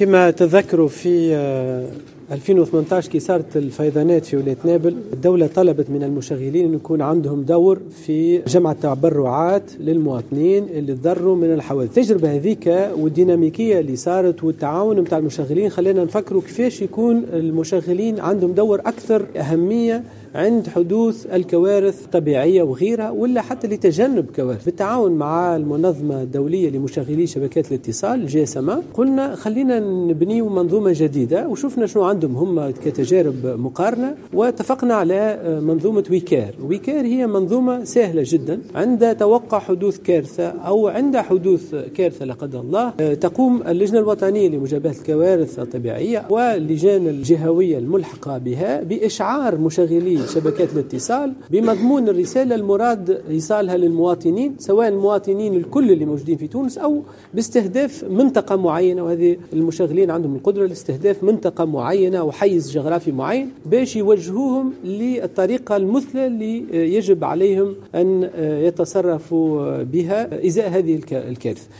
كما تذكروا في 2018 كي صارت الفيضانات في ولاية نابل، الدولة طلبت من المشغلين أن يكون عندهم دور في جمع التبرعات للمواطنين اللي تضروا من الحوادث. التجربة هذيك والديناميكية اللي صارت والتعاون متاع المشغلين خلينا نفكروا كيفاش يكون المشغلين عندهم دور أكثر أهمية عند حدوث الكوارث الطبيعية وغيرها، ولا حتى لتجنب كوارث. بالتعاون مع المنظمة الدولية لمشغلي شبكات الاتصال GSMA قلنا خلينا نبنيو منظومة جديدة، وشوفنا شنو عندهم هم كتجارب مقارنة، واتفقنا على منظومة ويكار. ويكار هي منظومة سهلة جدا، عند توقع حدوث كارثة أو عند حدوث كارثة لا قدر الله تقوم اللجنة الوطنية لمجابهة الكوارث الطبيعية واللجان الجهوية الملحقة بها بإشعار مشغلي شبكات الاتصال بمضمون الرسالة المراد إيصالها للمواطنين، سواء المواطنين الكل اللي موجودين في تونس أو باستهداف منطقة معينة. وهذه المشغلين عندهم القدرة لاستهداف منطقة معينة وحيز جغرافي معين باش يوجهوهم للطريقة المثلى اللي يجب عليهم أن يتصرفوا بها إزاء هذه الكارثة.